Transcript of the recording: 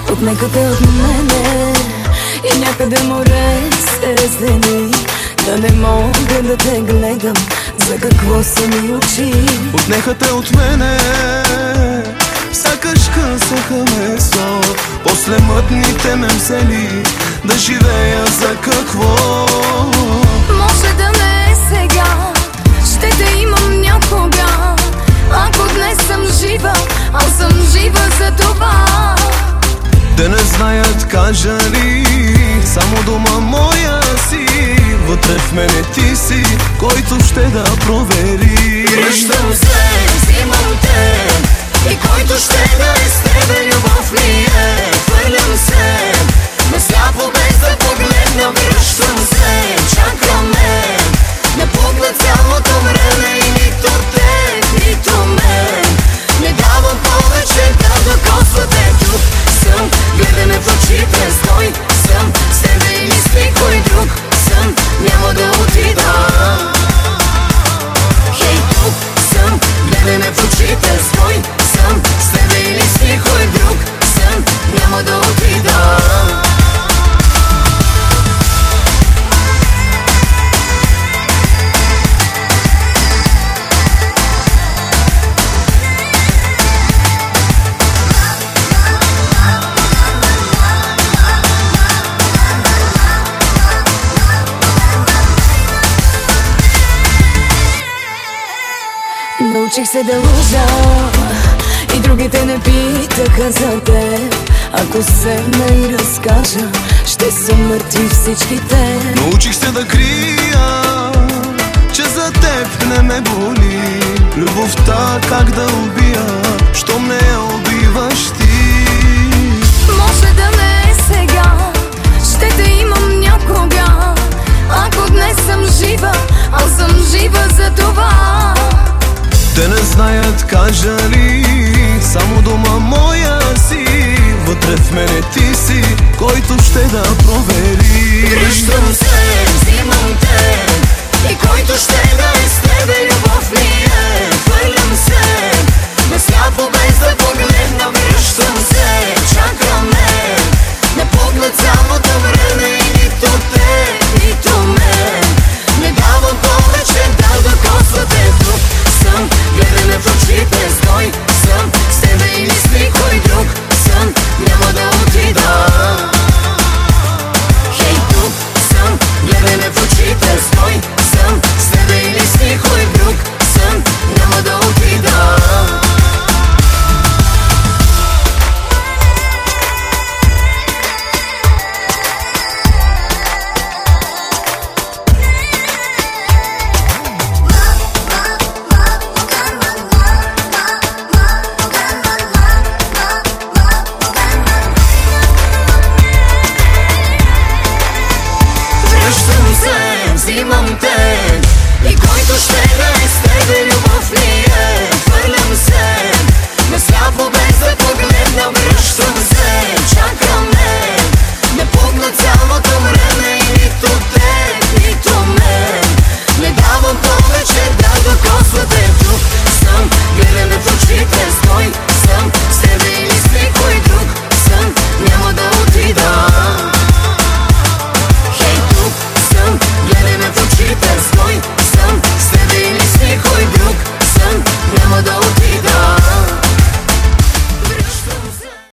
Отнекате от мене и някъде море се раздели. Да не мога да те гледам, за какво са ми очи. Отнехате от мене сякаш късаха месо, после мътните ме взели. Да живея за какво? Може да не е сега, ще те имам някога. Ако днес съм жива, аз съм жива за това. Те не знаят, кажа ли, само дома моя си. Вътре в мене ти си, който ще да провери. Връщам се, взимам те, и който ще да е с тебе, любов ми е. Хвърлям се, на сляпо без да погледна. Връщам се, чакаме на поглед цялото време. И нито те, нито мен не давам повече да докосвате. Тук съм, гледаме в очите, стой съм с тебе или с никой друг съм. Няма да отида. Хей, тук съм, гледаме в очите, стой съм с тебе или с никой друг съм. Няма да отида. Научих се да лъжа и другите не питаха за теб. Ако седна и разкажа, ще са мъртви всичките. Научих се да крия, че за теб не ме боли. Любовта как да убия, щом не я убиваш ти. Може да не е сега, ще те имам някога. Ако днес съм жива, аз съм жива за това. Те не знаят, кажа ли, само дома моя си. Вътре в мене ти си, който ще да провери. Връщам се,